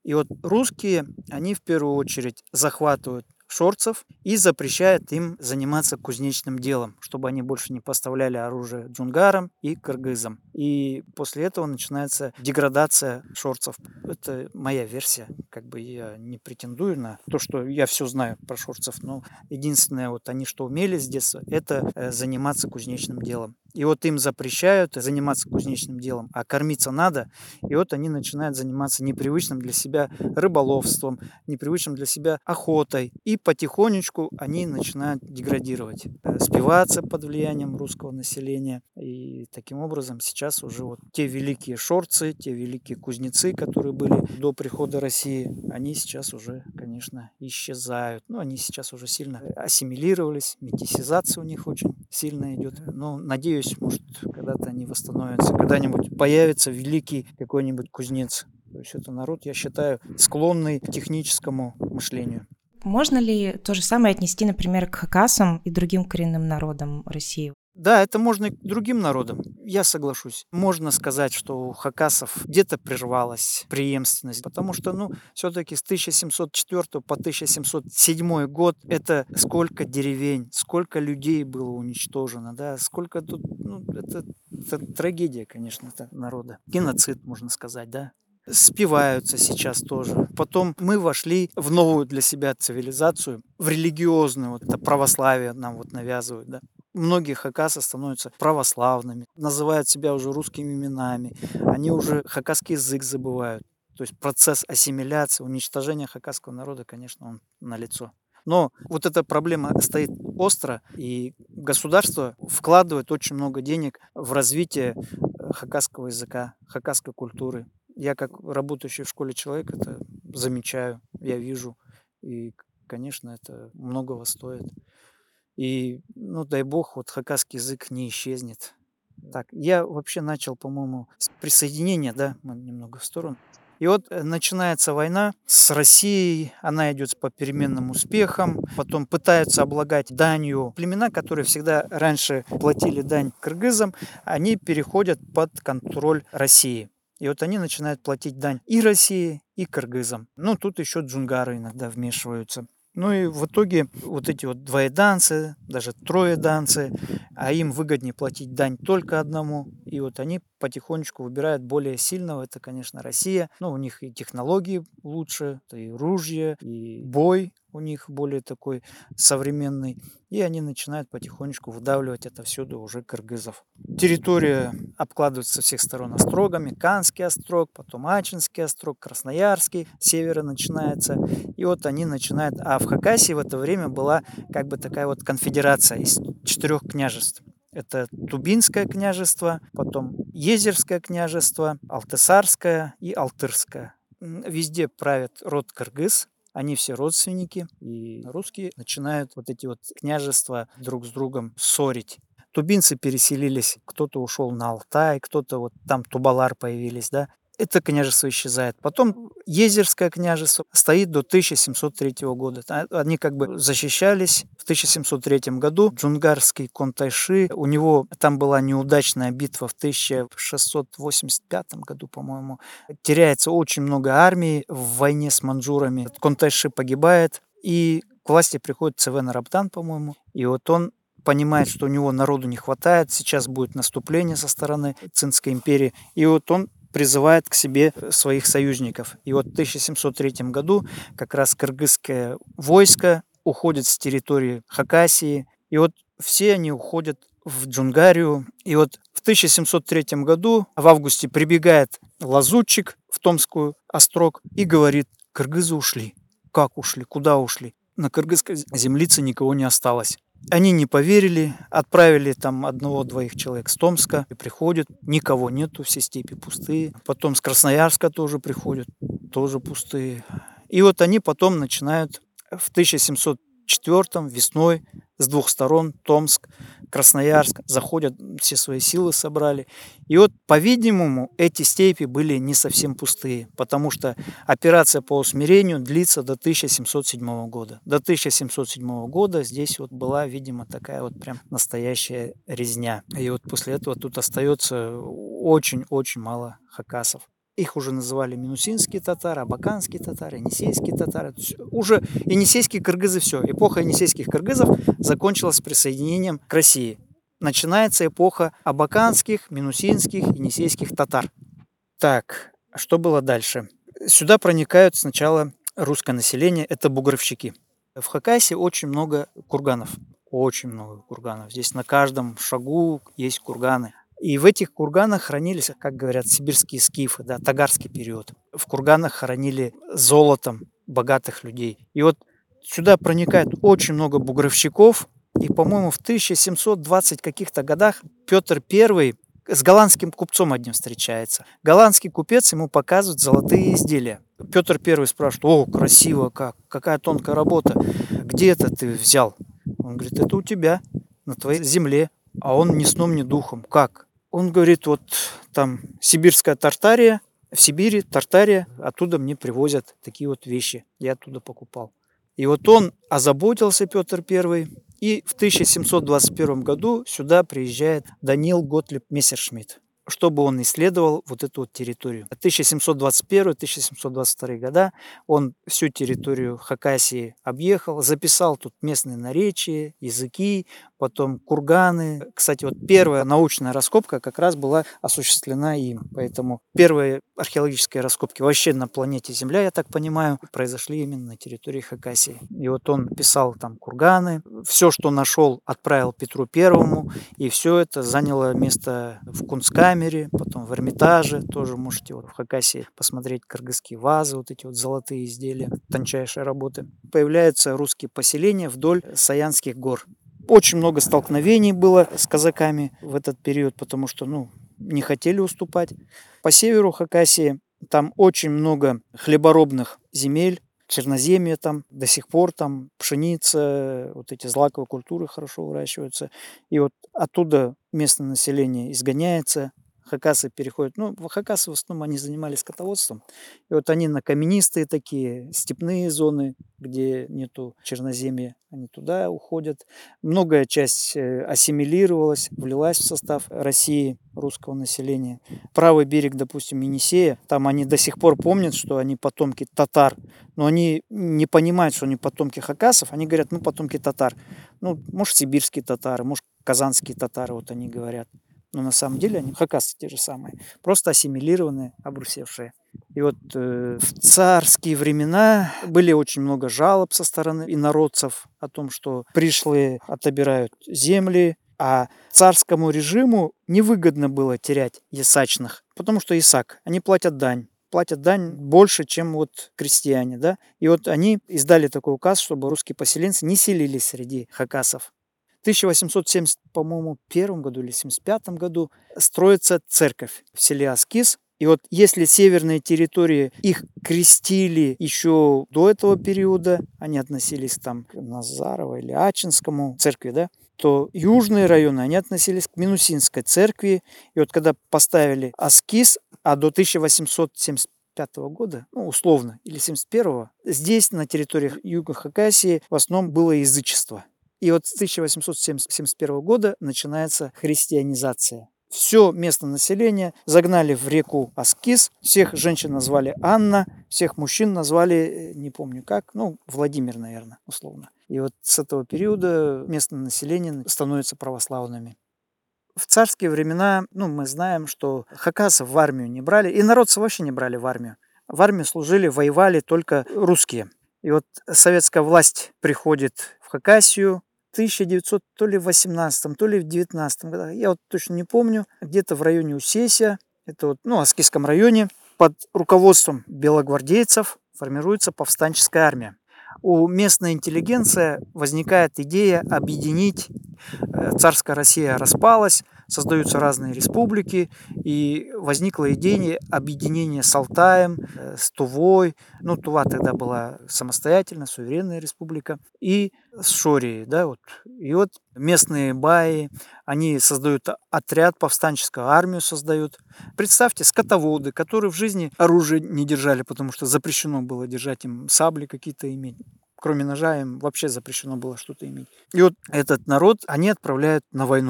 И вот русские, они в первую очередь захватывают шорцев и запрещают им заниматься кузнечным делом, чтобы они больше не поставляли оружие джунгарам и кыргызам. И после этого начинается деградация шорцев. Это моя версия. Как бы я не претендую на то, что я все знаю про шорцев, но единственное, вот они что умели с детства, это э, заниматься кузнечным делом. И вот им запрещают заниматься кузнечным делом, а кормиться надо. И вот они начинают заниматься непривычным для себя рыболовством, непривычным для себя охотой. И потихонечку они начинают деградировать, э, спиваться под влиянием русского населения. И таким образом сейчас уже вот те великие шорцы, те великие кузнецы, которые были до прихода России, они сейчас уже, конечно, исчезают. Ну, они сейчас уже сильно ассимилировались, метисизация у них очень сильно идет. Но, надеюсь, может, когда-то они восстановятся, когда-нибудь появится великий какой-нибудь кузнец. То есть это народ, я считаю, склонный к техническому мышлению. Можно ли то же самое отнести, например, к хакасам и другим коренным народам России? Да, это можно и к другим народам, я соглашусь. Можно сказать, что у хакасов где-то прервалась преемственность, потому что, ну, все-таки с тысяча семьсот четвёртого по тысяча семьсот седьмой год это сколько деревень, сколько людей было уничтожено, да, сколько тут, ну, это, это трагедия, конечно, это народа. Геноцид, можно сказать, да. Спиваются сейчас тоже. Потом мы вошли в новую для себя цивилизацию, в религиозную, вот это православие нам вот навязывают, да. Многие хакасы становятся православными, называют себя уже русскими именами, они уже хакасский язык забывают. То есть процесс ассимиляции, уничтожения хакасского народа, конечно, он налицо. Но вот эта проблема стоит остро, и государство вкладывает очень много денег в развитие хакасского языка, хакасской культуры. Я, как работающий в школе человек, это замечаю, я вижу, и, конечно, это многого стоит. И, ну, дай бог, вот хакасский язык не исчезнет. Так, я вообще начал, по-моему, с присоединения, да, мы немного в сторону. И вот начинается война с Россией, она идет с попеременным успехом, потом пытаются облагать данью. Племена, которые всегда раньше платили дань кыргызам, они переходят под контроль России. И вот они начинают платить дань и России, и кыргызам. Ну, тут еще джунгары иногда вмешиваются. Ну и в итоге вот эти вот двоеданцы, даже троеданцы, а им выгоднее платить дань только одному. И вот они потихонечку выбирают более сильного. Это, конечно, Россия. Ну, у них и технологии лучше, и ружья, и бой у них более такой современный. И они начинают потихонечку выдавливать это всюду уже кыргызов. Территория обкладывается со всех сторон острогами. Канский острог, потом Ачинский острог, Красноярский, с севера начинается. И вот они начинают... А в Хакасии в это время была как бы такая вот конфедерация из четырех княжеств. Это Тубинское княжество, потом Езерское княжество, Алтысарское и Алтырское. Везде правит род кыргыз. Они все родственники, и русские начинают вот эти вот княжества друг с другом ссорить. Тубинцы переселились, кто-то ушел на Алтай, кто-то вот там Тубалар появились, да. Это княжество исчезает. Потом Езерское княжество стоит до тысяча семьсот третьего года. Они как бы защищались. В тысяча семьсот третьем году джунгарский Контайши, у него там была неудачная битва в тысяча шестьсот восемьдесят пятом году, по-моему. Теряется очень много армий в войне с маньчжурами. Контайши погибает, и к власти приходит Цевен Рабдан, по-моему. И вот он понимает, что у него народу не хватает, сейчас будет наступление со стороны Цинской империи. И вот он призывает к себе своих союзников. И вот в тысяча семьсот третьем году как раз кыргызское войско уходит с территории Хакасии. И вот все они уходят в Джунгарию. И вот в тысяча семьсот третьем году в августе прибегает лазутчик в Томскую острог и говорит: кыргызы ушли. Как ушли? Куда ушли? На кыргызской землице никого не осталось. Они не поверили, отправили там одного-двоих человек с Томска, и приходят, никого нету, все степи пустые. Потом с Красноярска тоже приходят, тоже пустые. И вот они потом начинают в тысяча семьсот четвёртом весной с двух сторон, Томск, Красноярск, заходят, все свои силы собрали. И вот, по-видимому, эти степи были не совсем пустые, потому что операция по усмирению длится до тысяча семьсот седьмого года. До тысяча семьсот седьмого года здесь вот была, видимо, такая вот прям настоящая резня. И вот после этого тут остается очень-очень мало хакасов. Их уже называли минусинские татары, абаканские татары, енисейские татары. Уже енисейские кыргызы все. Эпоха енисейских кыргызов закончилась присоединением к России. Начинается эпоха абаканских, минусинских, енисейских татар. Так, что было дальше? Сюда проникают сначала русское население, это бугровщики. В Хакасии очень много курганов. Очень много курганов. Здесь на каждом шагу есть курганы. И в этих курганах хранились, как говорят, сибирские скифы, да, тагарский период. В курганах хоронили золотом богатых людей. И вот сюда проникает очень много бугровщиков. И, по-моему, в тысяча семьсот двадцать каких-то годах Петр Первый с голландским купцом одним встречается. Голландский купец ему показывает золотые изделия. Петр Первый спрашивает: о, красиво как, какая тонкая работа, где это ты взял? Он говорит: это у тебя, на твоей земле. А он ни сном, ни духом. Как? Он говорит: вот там сибирская Тартария, в Сибири Тартария, оттуда мне привозят такие вот вещи, я оттуда покупал. И вот он озаботился, Петр Первый, и в тысяча семьсот двадцать первом году сюда приезжает Даниил Готлиб Мессершмитт, чтобы он исследовал вот эту вот территорию. тысяча семьсот двадцать первый — тысяча семьсот двадцать второй года он всю территорию Хакасии объехал, записал тут местные наречия, языки, потом курганы. Кстати, вот первая научная раскопка как раз была осуществлена им. Поэтому первые археологические раскопки вообще на планете Земля, я так понимаю, произошли именно на территории Хакасии. И вот он писал там курганы, все, что нашел, отправил Петру Первому, и все это заняло место в Кунсткамере, потом в Эрмитаже, тоже можете вот в Хакасии посмотреть кыргызские вазы, вот эти вот золотые изделия, тончайшие работы. Появляются русские поселения вдоль Саянских гор. Очень много столкновений было с казаками в этот период, потому что, ну, не хотели уступать. По северу Хакасии там очень много хлеборобных земель, черноземья там, до сих пор там пшеница, вот эти злаковые культуры хорошо выращиваются. И вот оттуда местное население изгоняется, хакасы переходят, ну, хакасы в основном они занимались скотоводством, и вот они на каменистые такие степные зоны, где нету черноземья, они туда уходят. Многое часть ассимилировалась, влилась в состав России, русского населения. Правый берег, допустим, Енисея, там они до сих пор помнят, что они потомки татар, но они не понимают, что они потомки хакасов, они говорят: мы потомки татар. Ну, может, сибирские татары, может, казанские татары, вот они говорят. Но на самом деле они хакасы те же самые, просто ассимилированные, обрусевшие. И вот э, в царские времена были очень много жалоб со стороны инородцев о том, что пришлые отобирают земли, а царскому режиму невыгодно было терять ясачных, потому что ясак, они платят дань. платят дань больше, чем вот крестьяне, да. И вот они издали такой указ, чтобы русские поселенцы не селились среди хакасов. В тысяча восемьсот семьдесят, по-моему, первом году или семьдесят пятом году строится церковь в селе Аскиз. И вот если северные территории их крестили еще до этого периода, они относились там к Назарово или Ачинскому церкви, да, то южные районы, они относились к Минусинской церкви. И вот когда поставили Аскиз, а до тысяча восемьсот семьдесят пятого года, ну, условно, или семьдесят первого, здесь, на территориях юга Хакасии, в основном было язычество. И вот с тысяча восемьсот семьдесят первого года начинается христианизация. Все местное население загнали в реку Аскиз, всех женщин назвали Анна, всех мужчин назвали, не помню как, ну, Владимир, наверное, условно. И вот с этого периода местное население становится православными. В царские времена, ну, мы знаем, что хакасов в армию не брали, и народцы вообще не брали в армию. В армию служили, воевали только русские. И вот советская власть приходит в Хакасию, в тысяча девятьсот то ли восемнадцатом, то ли в девятнадцатом году, я вот точно не помню, где-то в районе Усесья, это вот, ну, Аскизском районе, под руководством белогвардейцев формируется повстанческая армия. У местной интеллигенции возникает идея объединить, царская Россия распалась, создаются разные республики, и возникла идея объединения с Алтаем, с Тувой, ну, Тува тогда была самостоятельная, суверенная республика, и с Шорией, да, вот. И вот местные баи, они создают отряд, повстанческую армию создают. Представьте, скотоводы, которые в жизни оружие не держали, потому что запрещено было держать им сабли какие-то иметь. Кроме ножа им вообще запрещено было что-то иметь. И вот этот народ они отправляют на войну.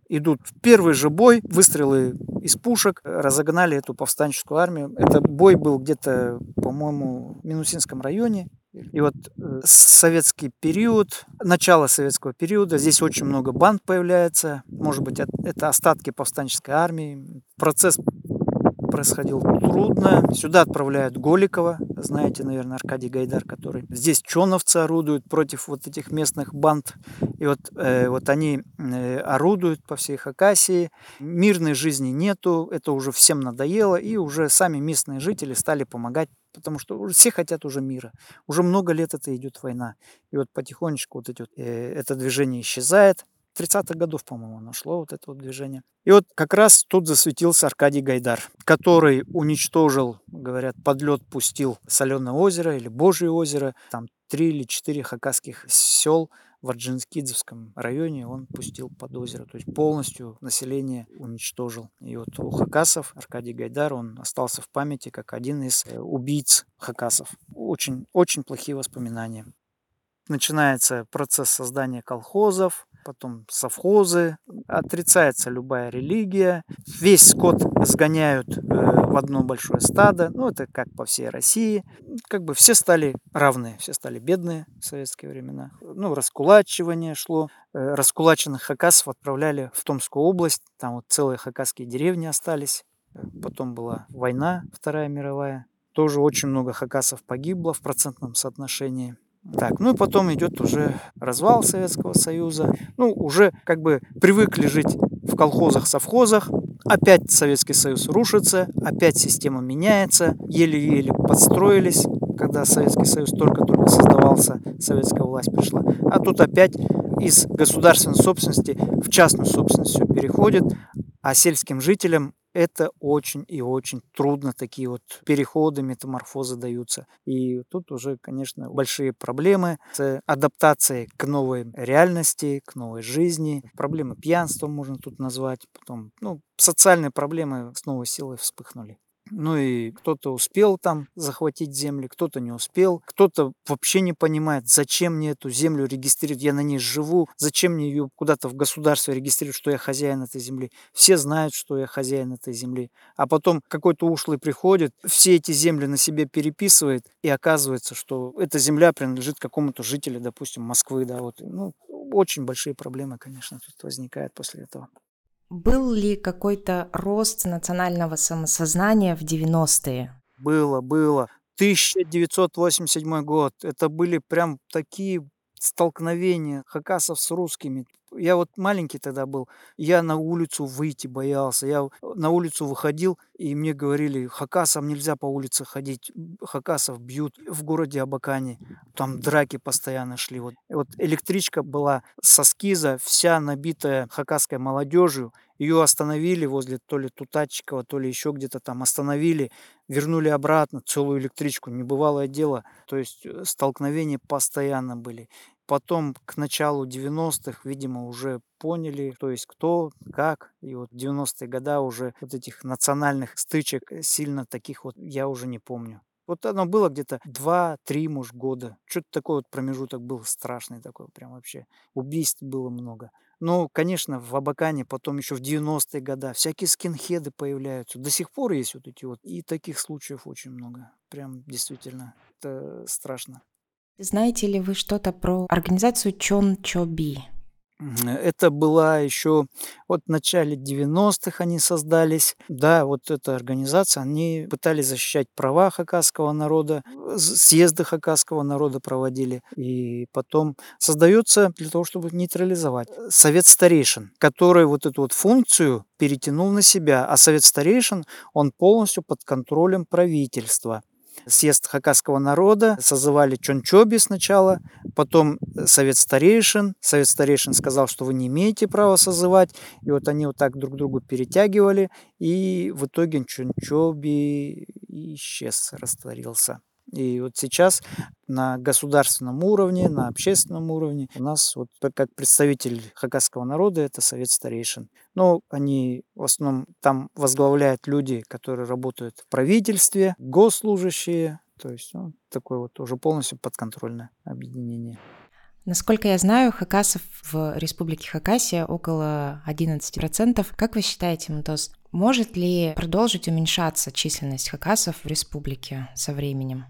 идут в первый же бой, выстрелы из пушек, разогнали эту повстанческую армию. Это бой был где-то, по-моему, в Минусинском районе. И вот э, советский период, начало советского периода, здесь очень много банд появляется. Может быть, это остатки повстанческой армии. Процесс происходил трудно. Сюда отправляют Голикова, знаете, наверное, Аркадий Гайдар, который здесь чоновцы орудуют против вот этих местных банд. И вот, э, вот они э, орудуют по всей Хакасии. Мирной жизни нету, это уже всем надоело, и уже сами местные жители стали помогать, потому что все хотят уже мира. Уже много лет это идет война. И вот потихонечку вот эти вот, э, это движение исчезает. тридцатых годов, по-моему, нашло вот это вот движение. И вот как раз тут засветился Аркадий Гайдар, который уничтожил, говорят, под лед пустил Соленое озеро или Божье озеро. Там три или четыре хакасских сел в Орджоникидзевском районе он пустил под озеро. То есть полностью население уничтожил. И вот у хакасов Аркадий Гайдар, он остался в памяти как один из убийц хакасов. Очень, очень плохие воспоминания. Начинается процесс создания колхозов, потом совхозы, отрицается любая религия, весь скот сгоняют э, в одно большое стадо, ну это как по всей России, как бы все стали равные, все стали бедные в советские времена, ну раскулачивание шло, э, раскулаченных хакасов отправляли в Томскую область, там вот целые хакасские деревни остались, потом была война, Вторая мировая, тоже очень много хакасов погибло в процентном соотношении. Так, ну и потом идет уже развал Советского Союза. Ну, уже как бы привыкли жить в колхозах, совхозах. Опять Советский Союз рушится, опять система меняется. Еле-еле подстроились, когда Советский Союз только-только создавался, советская власть пришла. А тут опять из государственной собственности в частную собственность все переходит, а сельским жителям это очень и очень трудно, такие вот переходы, метаморфозы даются. И тут уже, конечно, большие проблемы с адаптацией к новой реальности, к новой жизни. Проблемы пьянства можно тут назвать. Потом, ну, социальные проблемы с новой силой вспыхнули. Ну и кто-то успел там захватить земли, кто-то не успел, кто-то вообще не понимает, зачем мне эту землю регистрировать, я на ней живу, зачем мне ее куда-то в государстве регистрировать, что я хозяин этой земли. Все знают, что я хозяин этой земли. А потом какой-то ушлый приходит, все эти земли на себе переписывает, и оказывается, что эта земля принадлежит какому-то жителю, допустим, Москвы. Да, вот. Ну, очень большие проблемы, конечно, тут возникают после этого. Был ли какой-то рост национального самосознания в девяностые? Было, было. тысяча девятьсот восемьдесят седьмой год. Это были прям такие столкновения хакасов с русскими. Я вот маленький тогда был, я на улицу выйти боялся. Я на улицу выходил, и мне говорили, хакасам нельзя по улице ходить, хакасов бьют в городе Абакане. Там драки постоянно шли. Вот, вот электричка была со Скиза, вся набитая хакасской молодежью. Ее остановили возле то ли Тутачикова, то ли еще где-то там остановили, вернули обратно целую электричку. Небывалое дело. То есть столкновения постоянно были. Потом к началу девяностых, видимо, уже поняли, то есть кто, как. И вот в девяностые годы уже вот этих национальных стычек сильно таких вот я уже не помню. Вот оно было где-то два-три, может, года. Что-то такой вот промежуток был страшный такой, прям вообще. Убийств было много. Ну, конечно, в Абакане потом еще в девяностые годы всякие скинхеды появляются. До сих пор есть вот эти вот. И таких случаев очень много. Прям действительно, это страшно. Знаете ли вы что-то про организацию Чончоби? Это была еще вот в начале девяностых они создались. Да, вот эта организация, они пытались защищать права хакасского народа, съезды хакасского народа проводили. И потом создается для того, чтобы нейтрализовать Совет старейшин, который вот эту вот функцию перетянул на себя. А Совет старейшин, он полностью под контролем правительства. Съезд хакасского народа созывали Чончоби сначала, потом Совет старейшин. Совет старейшин сказал, что вы не имеете права созывать. И вот они вот так друг другу перетягивали. И в итоге Чончоби исчез, растворился. И вот сейчас на государственном уровне, на общественном уровне у нас вот как представитель хакасского народа это Совет старейшин. Но они в основном там возглавляют люди, которые работают в правительстве, госслужащие. То есть ну, такое вот уже полностью подконтрольное объединение. Насколько я знаю, хакасов в Республике Хакасия около одиннадцать процентов. Как вы считаете, Мутоз, может ли продолжить уменьшаться численность хакасов в республике со временем?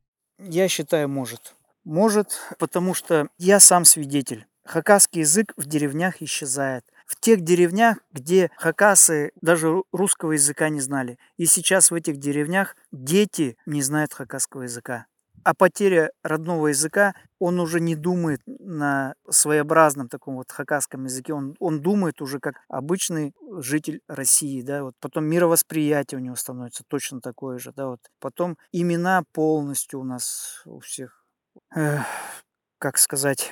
Я считаю, может. Может, потому что я сам свидетель. Хакасский язык в деревнях исчезает. В тех деревнях, где хакасы даже русского языка не знали. И сейчас в этих деревнях дети не знают хакасского языка. А потеря родного языка, он уже не думает на своеобразном таком вот хакасском языке. Он, он думает уже как обычный житель России. Да? Вот потом мировосприятие у него становится точно такое же. Да? Вот потом имена полностью у нас у всех, эх, как сказать,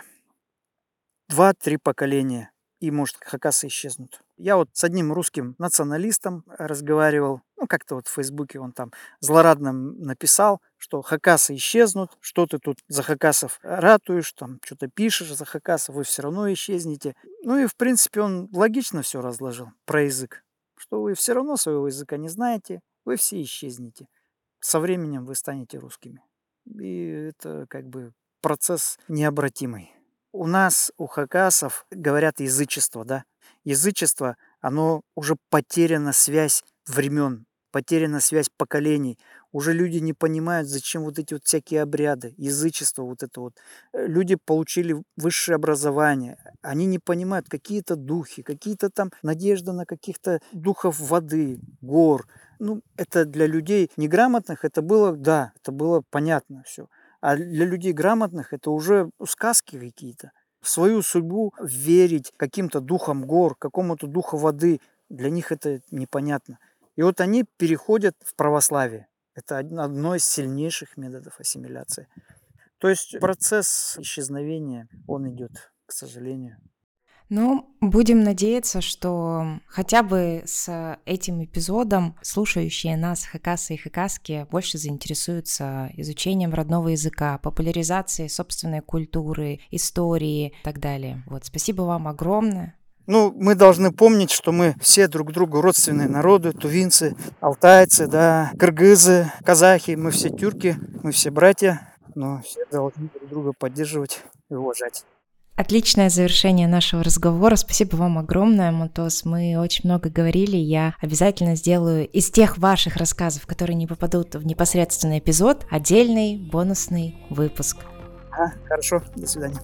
два-три поколения. И, может, хакасы исчезнут. Я вот с одним русским националистом разговаривал, ну, как-то вот в Фейсбуке он там злорадно написал, что хакасы исчезнут, что ты тут за хакасов ратуешь, там, что-то пишешь за хакасов, вы все равно исчезнете. Ну и, в принципе, он логично все разложил про язык, что вы все равно своего языка не знаете, вы все исчезнете. Со временем вы станете русскими. И это как бы процесс необратимый. У нас, у хакасов, говорят язычество, да? Язычество, оно уже потеряна связь времен, потеряна связь поколений. Уже люди не понимают, зачем вот эти вот всякие обряды, язычество вот это вот. Люди получили высшее образование, они не понимают какие-то духи, какие-то там надежда на каких-то духов воды, гор. Ну, это для людей неграмотных, это было, да, это было понятно все. А для людей грамотных это уже сказки какие-то. В свою судьбу верить каким-то духам гор, какому-то духу воды, для них это непонятно. И вот они переходят в православие. Это одно из сильнейших методов ассимиляции. То есть процесс исчезновения, он идет, к сожалению. Ну, будем надеяться, что хотя бы с этим эпизодом слушающие нас хакасы и хакаски больше заинтересуются изучением родного языка, популяризацией собственной культуры, истории и так далее. Вот, спасибо вам огромное. Ну, мы должны помнить, что мы все друг другу родственные народы, тувинцы, алтайцы, да, кыргызы, казахи, мы все тюрки, мы все братья, но все должны друг друга поддерживать и уважать. Отличное завершение нашего разговора. Спасибо вам огромное, Мутоз. Мы очень много говорили. Я обязательно сделаю из тех ваших рассказов, которые не попадут в непосредственный эпизод, отдельный бонусный выпуск. А, хорошо, до свидания.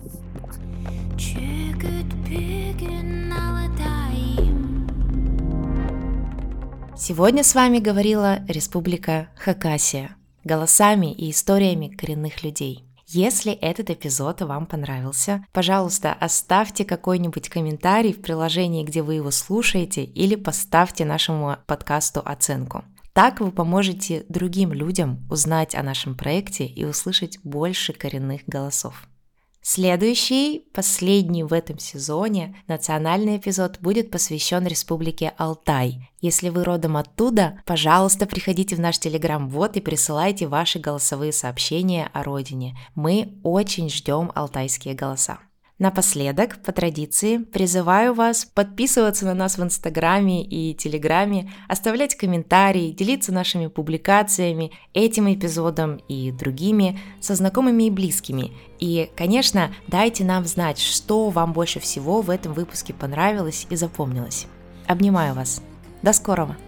Сегодня с вами говорила Республика Хакасия голосами и историями коренных людей. Если этот эпизод вам понравился, пожалуйста, оставьте какой-нибудь комментарий в приложении, где вы его слушаете, или поставьте нашему подкасту оценку. Так вы поможете другим людям узнать о нашем проекте и услышать больше коренных голосов. Следующий, последний в этом сезоне, национальный эпизод будет посвящен Республике Алтай. Если вы родом оттуда, пожалуйста, приходите в наш телеграм-бот и присылайте ваши голосовые сообщения о родине. Мы очень ждем алтайские голоса. Напоследок, по традиции, призываю вас подписываться на нас в Инстаграме и Телеграме, оставлять комментарии, делиться нашими публикациями, этим эпизодом и другими со знакомыми и близкими. И, конечно, дайте нам знать, что вам больше всего в этом выпуске понравилось и запомнилось. Обнимаю вас. До скорого!